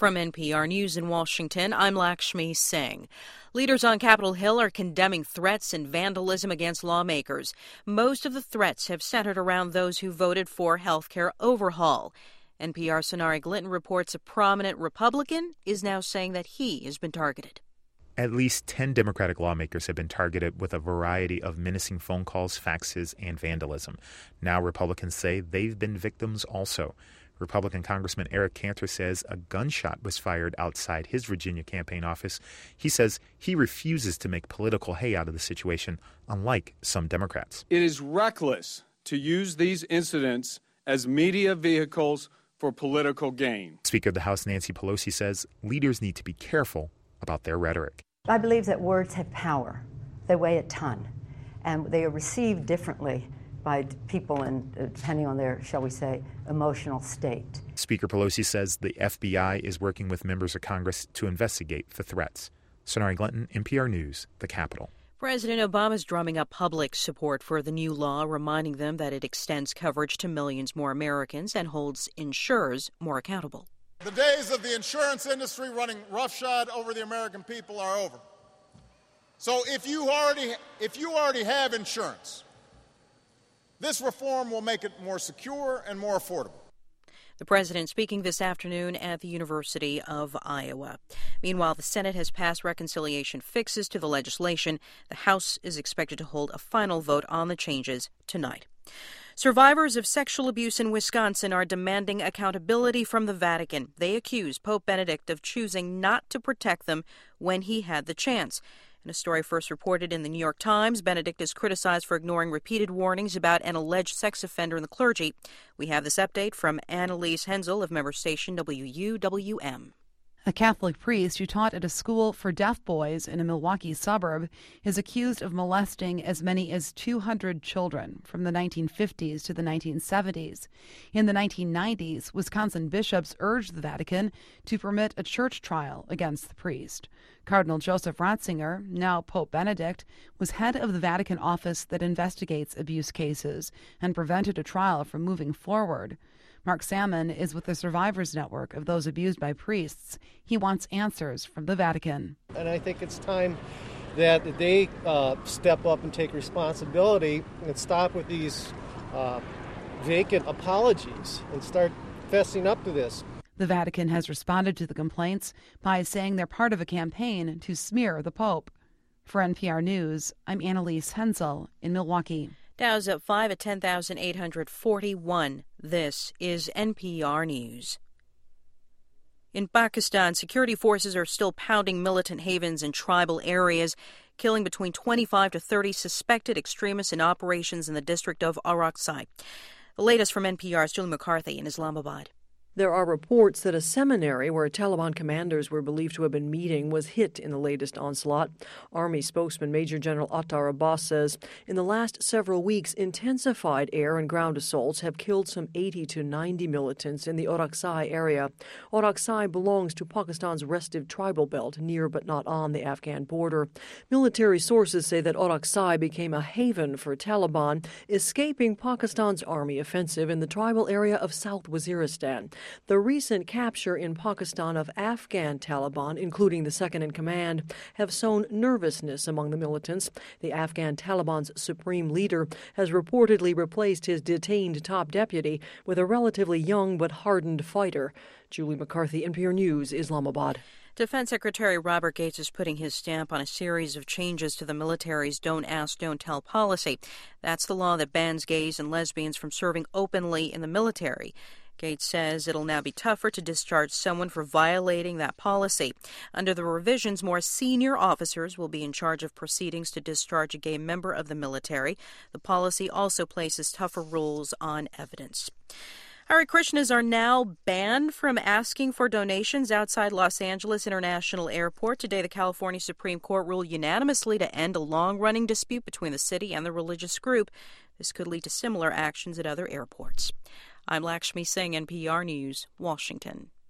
From NPR News in Washington, I'm Lakshmi Singh. Leaders on Capitol Hill are condemning threats and vandalism against lawmakers. Most of the threats have centered around those who voted for health care overhaul. NPR's Sonari Glinton reports a prominent Republican is now saying that he has been targeted. At least 10 Democratic lawmakers have been targeted with a variety of menacing phone calls, faxes, and vandalism. Now Republicans say they've been victims also. Republican Congressman Eric Cantor says a gunshot was fired outside his Virginia campaign office. He says he refuses to make political hay out of the situation, unlike some Democrats. It is reckless to use these incidents as media vehicles for political gain. Speaker of the House Nancy Pelosi says leaders need to be careful about their rhetoric. I believe that words have power. They weigh a ton, and they are received differently by people and depending on their, shall we say, emotional state. Speaker Pelosi says the FBI is working with members of Congress to investigate the threats. Sonari Glinton, NPR News, the Capitol. President Obama is drumming up public support for the new law, reminding them that it extends coverage to millions more Americans and holds insurers more accountable. The days of the insurance industry running roughshod over the American people are over. So if you already have insurance, this reform will make it more secure and more affordable. The president speaking this afternoon at the University of Iowa. Meanwhile, the Senate has passed reconciliation fixes to the legislation. The House is expected to hold a final vote on the changes tonight. Survivors of sexual abuse in Wisconsin are demanding accountability from the Vatican. They accuse Pope Benedict of choosing not to protect them when he had the chance. In a story first reported in the New York Times, Benedict is criticized for ignoring repeated warnings about an alleged sex offender in the clergy. We have this update from Annalise Hensel of member station WUWM. A Catholic priest who taught at a school for deaf boys in a Milwaukee suburb is accused of molesting as many as 200 children from the 1950s to the 1970s. In the 1990s, Wisconsin bishops urged the Vatican to permit a church trial against the priest. Cardinal Joseph Ratzinger, now Pope Benedict, was head of the Vatican office that investigates abuse cases and prevented a trial from moving forward. Mark Salmon is with the Survivors Network of those abused by priests. He wants answers from the Vatican. And I think it's time that they step up and take responsibility and stop with these vacant apologies and start fessing up to this. The Vatican has responded to the complaints by saying they're part of a campaign to smear the Pope. For NPR News, I'm Annalise Hensel in Milwaukee. Dow's up 5 at 10,841. This is NPR News. In Pakistan, security forces are still pounding militant havens in tribal areas, killing between 25 to 30 suspected extremists in operations in the district of Orakzai. The latest from NPR's Julie McCarthy in Islamabad. There are reports that a seminary where Taliban commanders were believed to have been meeting was hit in the latest onslaught. Army spokesman Major General Attar Abbas says in the last several weeks, intensified air and ground assaults have killed some 80 to 90 militants in the Orakzai area. Orakzai belongs to Pakistan's restive tribal belt near but not on the Afghan border. Military sources say that Orakzai became a haven for Taliban, escaping Pakistan's army offensive in the tribal area of South Waziristan. The recent capture in Pakistan of Afghan Taliban, including the second-in-command, have sown nervousness among the militants. The Afghan Taliban's supreme leader has reportedly replaced his detained top deputy with a relatively young but hardened fighter. Julie McCarthy, NPR News, Islamabad. Defense Secretary Robert Gates is putting his stamp on a series of changes to the military's Don't Ask, Don't Tell policy. That's the law that bans gays and lesbians from serving openly in the military. Gates says it'll now be tougher to discharge someone for violating that policy. Under the revisions, more senior officers will be in charge of proceedings to discharge a gay member of the military. The policy also places tougher rules on evidence. Hare Krishnas are now banned from asking for donations outside Los Angeles International Airport. Today, the California Supreme Court ruled unanimously to end a long-running dispute between the city and the religious group. This could lead to similar actions at other airports. I'm Lakshmi Singh, NPR News, Washington.